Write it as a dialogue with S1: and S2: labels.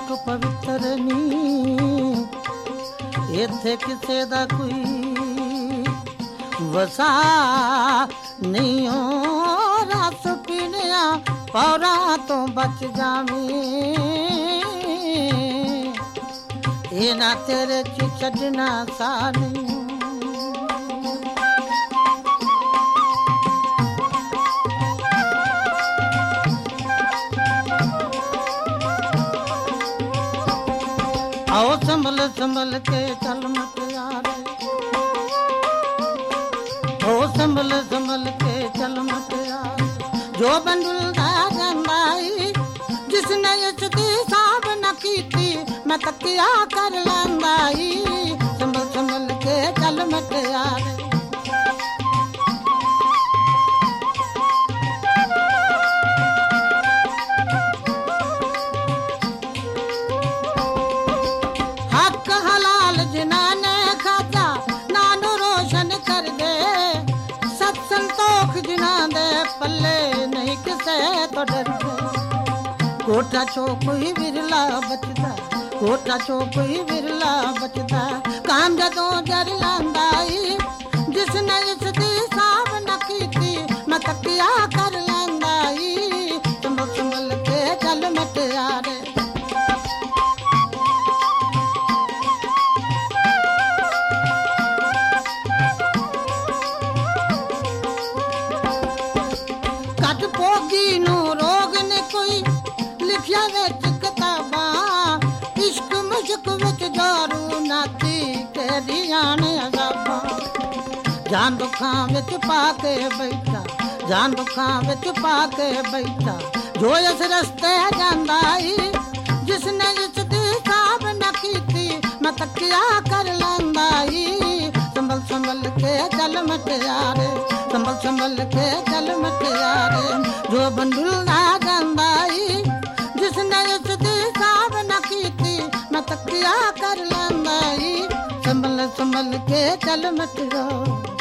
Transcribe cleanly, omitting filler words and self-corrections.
S1: ਲੋਕ ਪਵਿੱਤਰ ਨੀ, ਇੱਥੇ ਕਿਸੇ ਦਾ ਕੋਈ ਵਸਾ ਨਹੀਂ ਓ। ਰਸ ਪੀਣਿਆ ਪੌਰਾਂ ਤੋਂ ਬਚ ਜਾਵੀਂ, ਇਹ ਨਾ ਤੇਰੇ ਚ ਛੱਡਣਾ ਸਾ ਨਹੀਂ। आओ संभल संभल के चल मुटियारे, ओ संभल संभल के चल मुटियारे। जो बंडुलदा रंदाई जिसने इसकी साब न कीती, मैं तकिया कर लंदाई। संभल संभल के चल मुटियारे, पल्ले नहीं किसे तो डरदे। कोठा चो कोई विरला बचदा, कोठा चो कोई विरला बचदा। काम जदों जर लांदाई जिसने इसदी साब न कीती, मैं तकिया कर लांदाई। संभल संभल के चल मुटियारे, ਭੋਗੀ ਨੂੰ ਰੋਗ ਨੇ ਕੋਈ ਲਿਖਿਆ ਵਿੱਚ ਕਿਤਾਬਾਂ। ਇਸ਼ਕ ਮੁਸ਼ਕ ਵਿੱਚ ਦਾਰੂ ਨਾਤੀ ਤੇਰੀਆਂ ਨੇ ਅਜ਼ਾਬਾਂ। ਜਾਨ ਦੁੱਖਾਂ ਵਿੱਚ ਪਾ ਕੇ ਬੈਠਾ, ਜਾਨ ਦੁੱਖਾਂ ਵਿੱਚ ਪਾ ਕੇ ਬੈਠਾ। ਜੋ ਇਸ ਰਸਤੇ ਜਾਂਦਾ ਈ ਜਿਸਨੇ ਇਸ ਦੀ ਸਾਬ ਨਾ ਕੀਤੀ, ਮੈਂ ਤੱਕਿਆ ਕਰ ਲੈਂਦਾ ਈ। ਸੰਭਲ ਸੰਭਲ ਕੇ ਚੱਲ ਮੁਟਿਆਰੇ, संभल संभल के चल मुटियारे। जो बंडुलदा रंदाई जिसने इसदी साब न कीती, मैं तकिया कर लंदाई। संभल संभल के चल मुटियारे।